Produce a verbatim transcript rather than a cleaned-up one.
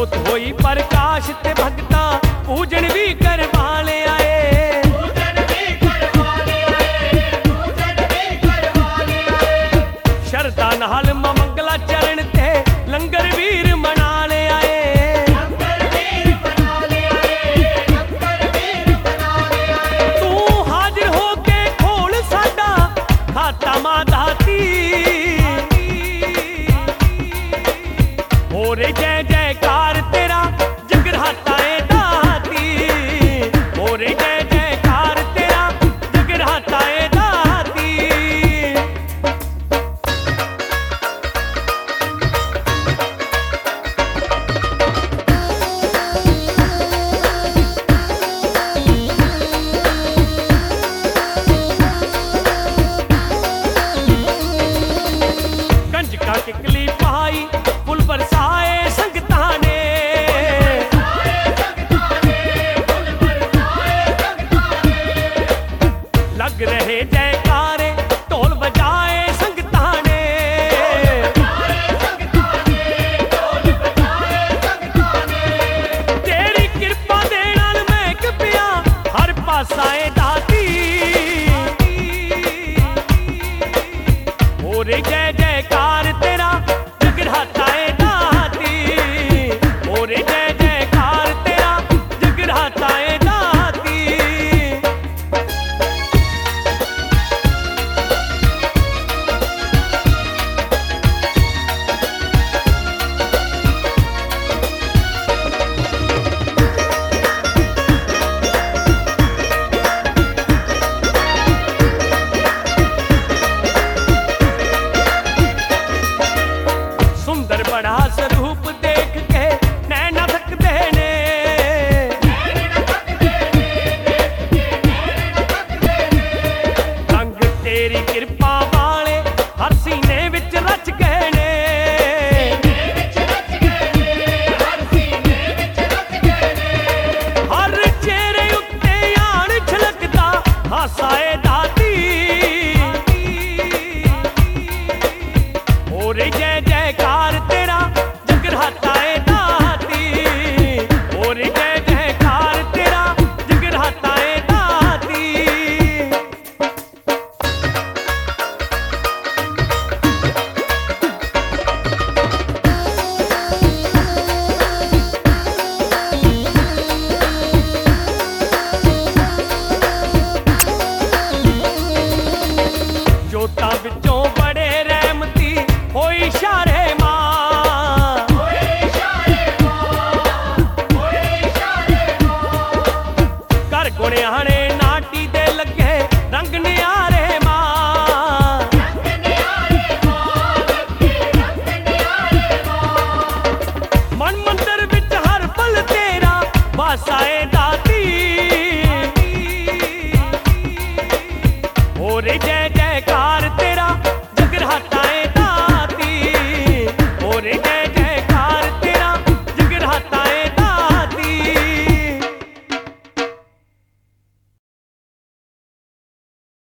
जोत होई प्रकाश ते भगता पूजन भी करवाने आए। शरदा नाल मंगला चरण ते लंगर वीर मनाने आए। तू हाजिर होके खोल साडा खाता मां दाती। हो रे जय जयकार तेरा जगराता ए दाती। हो रे जय जयकार तेरा जगराता ए दाती। कंजका किकली पाई फुल बरसाए संगतां ने। लग रहे जयकारे ढोल बजाए संगतां ने। तेरी कृपा दे नाल महक पिया हर पासा ए दाती। हो रे जय जयकार तेरा जगराता ए दाती। हो रे जय जयकार तेरा जगराता ए दाती। सुंदर बड़ा स्वरूप देख के